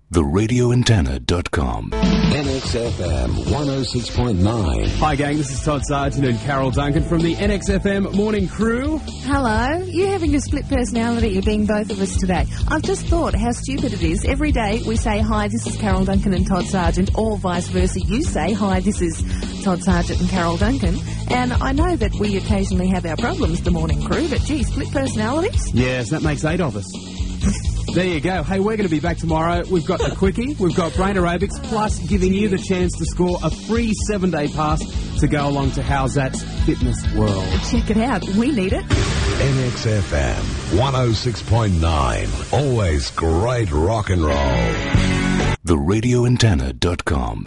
TheRadioAntenna.com. NXFM 106.9. Hi gang, this is Todd Sargent and Carol Duncan from the NXFM morning crew. Hello. You're having a split personality. You're being both of us today. I've just thought how stupid it is. Every day we say, hi, this is Carol Duncan and Todd Sargent, or vice versa. You say, hi, this is Todd Sargent and Carol Duncan. And I know that we occasionally have our problems, the morning crew, but gee, split personalities? Yes, that makes 8 of us. There you go. Hey, we're going to be back tomorrow. We've got a quickie, we've got brain aerobics, plus giving you the chance to score a free 7-day pass to go along to How's That's Fitness World. Check it out. We need it. NXFM 106.9. Always great rock and roll. TheRadioAntenna.com.